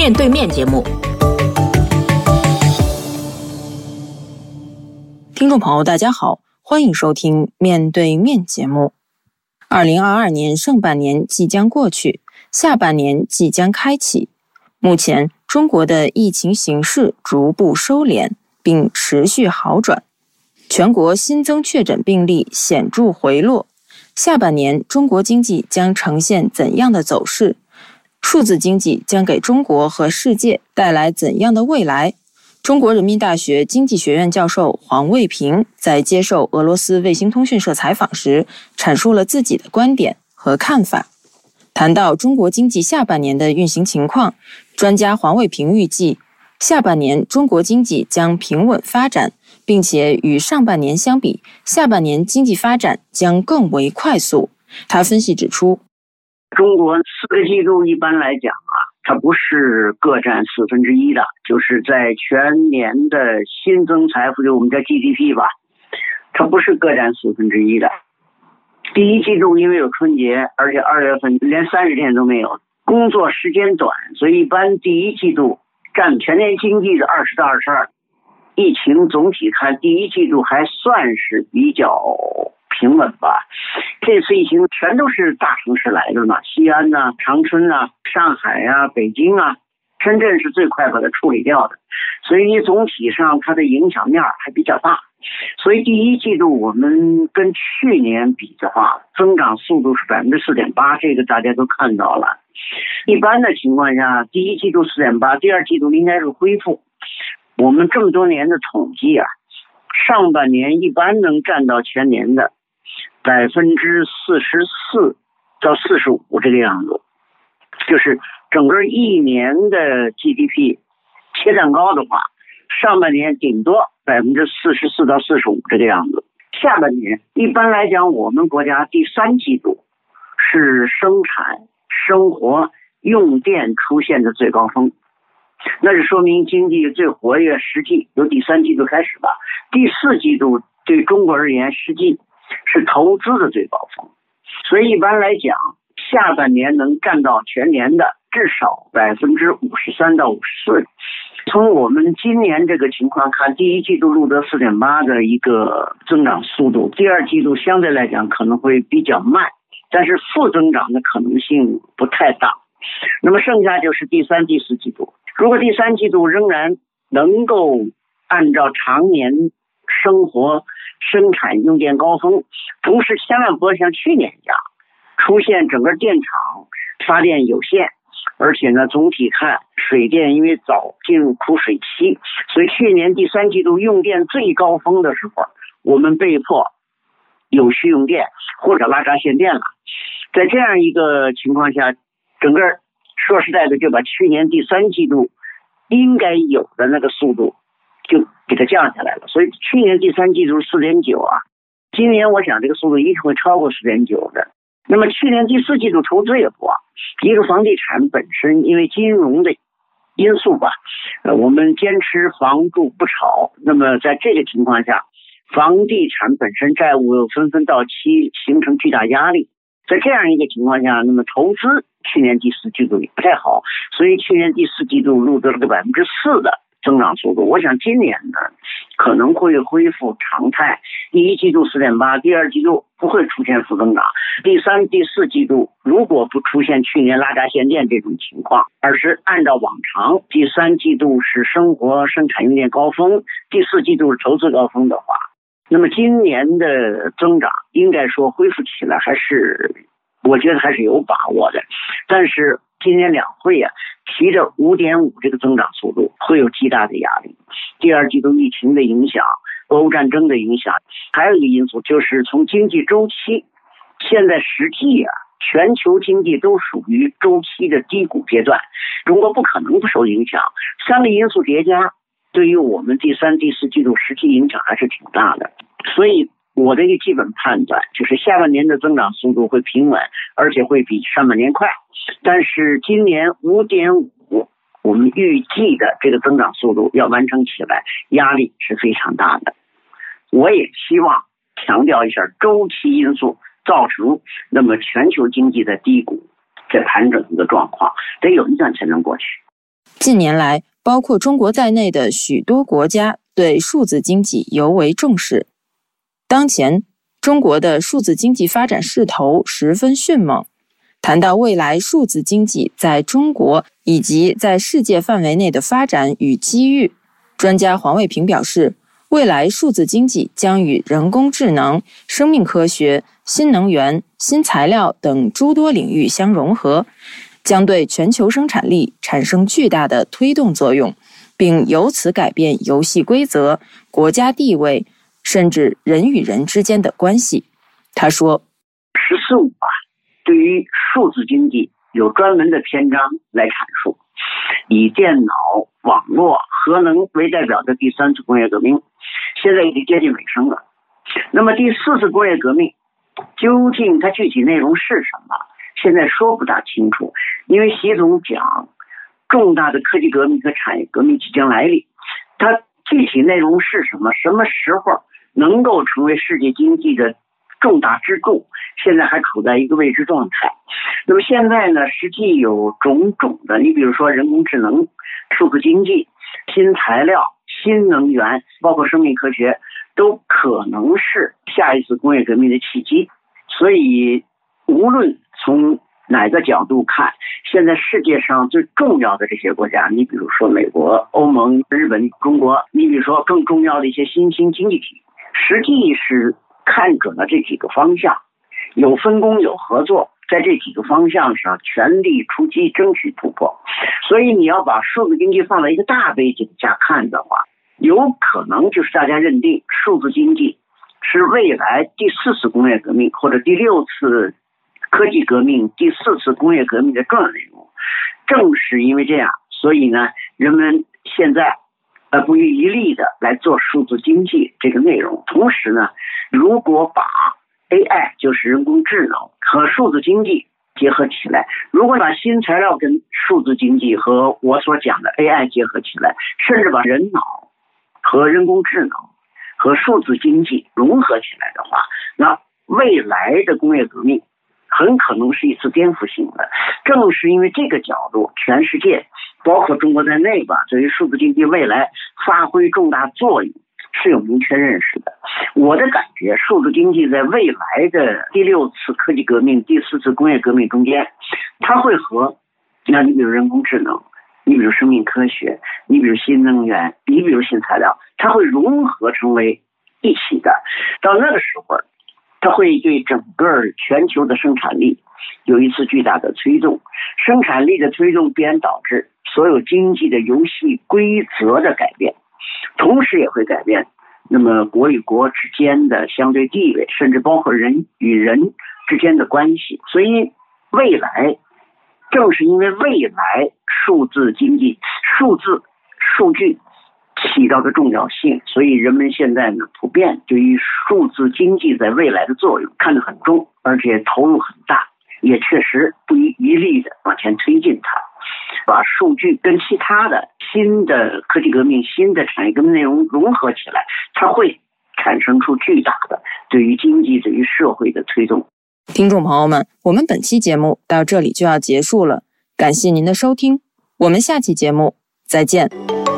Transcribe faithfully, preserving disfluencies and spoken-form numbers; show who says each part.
Speaker 1: 面对面节目。听众朋友大家好，欢迎收听面对面节目。二零二二年上半年即将过去，下半年即将开启。目前中国的疫情形势逐步收敛并持续好转，全国新增确诊病例显著回落。下半年中国经济将呈现怎样的走势？数字经济将给中国和世界带来怎样的未来？中国人民大学经济学院教授黄卫平在接受俄罗斯卫星通讯社采访时，阐述了自己的观点和看法。谈到中国经济下半年的运行情况，专家黄卫平预计，下半年中国经济将平稳发展，并且与上半年相比，下半年经济发展将更为快速。他分析指出，
Speaker 2: 中国四个季度一般来讲啊，它不是各占四分之一的，就是在全年的新增财富，就我们叫 G D P 吧，它不是各占四分之一的。第一季度因为有春节，而且二月份连三十天都没有，工作时间短，所以一般第一季度占全年经济的二十到二十二。疫情总体看，第一季度还算是比较平稳吧。这次疫情全都是大城市来的嘛，西安呐、啊、长春啊、上海啊、北京啊，深圳是最快把它处理掉的，所以你总体上它的影响面还比较大。所以第一季度我们跟去年比的话，增长速度是百分之四点八，这个大家都看到了。一般的情况下，第一季度四点八，第二季度应该是恢复。我们这么多年的统计啊，上半年一般能占到全年的百分之四十四到四十五这个样子，就是整个一年的 G D P 切蛋糕的话，上半年顶多百分之四十四到四十五这个样子。下半年一般来讲，我们国家第三季度是生产生活用电出现的最高峰。那是说明经济最活跃，实际由第三季度开始吧。第四季度对中国而言，实际是投资的最高峰。所以一般来讲，下半年能占到全年的至少百分之五十三到五十四。从我们今年这个情况看，第一季度录得四点八的一个增长速度，第二季度相对来讲可能会比较慢，但是负增长的可能性不太大。那么剩下就是第三、第四季度。如果第三季度仍然能够按照常年生活生产用电高峰，同时千万不要像去年一样出现整个电厂发电有限，而且呢总体看水电因为早进入枯水期，所以去年第三季度用电最高峰的时候，我们被迫有序用电或者拉闸限电了。在这样一个情况下，整个说实在的就把去年第三季度应该有的那个速度就给它降下来了。所以去年第三季度是 四点九 啊，今年我想这个速度一定会超过 四点九 的。那么去年第四季度投资也不啊，一个房地产本身因为金融的因素吧，呃，我们坚持房住不炒，那么在这个情况下，房地产本身债务又纷纷到期，形成巨大压力。在这样一个情况下，那么投资去年第四季度也不太好，所以去年第四季度录得了个百分之四的增长速度。我想今年呢可能会恢复常态，第一季度 四点八， 第二季度不会出现负增长，第三、第四季度如果不出现去年拉闸限电这种情况，而是按照往常，第三季度是生活生产用电高峰，第四季度是投资高峰的话，那么今年的增长应该说恢复起来还是我觉得还是有把握的。但是今年两会啊提着 五点五 这个增长速度会有极大的压力。第二季度疫情的影响，俄乌战争的影响，还有一个因素就是从经济周期，现在实际啊全球经济都属于周期的低谷阶段，中国不可能不受影响。三个因素叠加，对于我们第三、第四季度实际影响还是挺大的。所以我的一个基本判断就是下半年的增长速度会平稳，而且会比上半年快。但是今年 五点五 我们预计的这个增长速度要完成起来，压力是非常大的。我也希望强调一下周期因素造成那么全球经济的低谷这盘整的状况，得有一段才能过去。
Speaker 1: 近年来，包括中国在内的许多国家对数字经济尤为重视。当前，中国的数字经济发展势头十分迅猛。谈到未来数字经济在中国以及在世界范围内的发展与机遇，专家黄卫平表示，未来数字经济将与人工智能、生命科学、新能源、新材料等诸多领域相融合，将对全球生产力产生巨大的推动作用，并由此改变游戏规则、国家地位，甚至人与人之间的关系。他说，
Speaker 2: 十四五啊，对于数字经济有专门的篇章来阐述，以电脑、网络、核能为代表的第三次工业革命，现在已经接近尾声了。那么第四次工业革命究竟它具体内容是什么？现在说不大清楚，因为习总讲重大的科技革命和产业革命即将来临，它具体内容是什么？什么时候能够成为世界经济的重大支柱？现在还处在一个未知状态。那么现在呢，实际有种种的，你比如说人工智能、数字经济、新材料、新能源，包括生命科学，都可能是下一次工业革命的契机。所以无论从哪个角度看，现在世界上最重要的这些国家，你比如说美国、欧盟、日本、中国，你比如说更重要的一些新兴经济体，实际是看准了这几个方向，有分工有合作，在这几个方向上全力出击，争取突破。所以你要把数字经济放在一个大背景下看的话，有可能就是大家认定数字经济是未来第四次工业革命或者第六次科技革命、第四次工业革命的重要内容。正是因为这样，所以呢，人们现在呃不遗余力的来做数字经济这个内容。同时呢，如果把 A I 就是人工智能和数字经济结合起来，如果把新材料跟数字经济和我所讲的 A I 结合起来，甚至把人脑和人工智能和数字经济融合起来的话，那未来的工业革命很可能是一次颠覆性的。正是因为这个角度，全世界包括中国在内吧，对于数字经济未来发挥重大作用是有明确认识的。我的感觉，数字经济在未来的第六次科技革命、第四次工业革命中间，它会和，那你比如人工智能，你比如生命科学，你比如新能源，你比如新材料，它会融合成为一起的。到那个时候，它会对整个全球的生产力有一次巨大的推动，生产力的推动必然导致所有经济的游戏规则的改变，同时也会改变那么国与国之间的相对地位，甚至包括人与人之间的关系。所以未来，正是因为未来数字经济、数字数据起到的重要性，所以人们现在呢，普遍对于数字经济在未来的作用看得很重，而且投入很大，也确实不遗余力的往前推进它，把数据跟其他的新的科技革命、新的产业革命内容融合起来，它会产生出巨大的对于经济、对于社会的推动。
Speaker 1: 听众朋友们，我们本期节目到这里就要结束了，感谢您的收听，我们下期节目再见。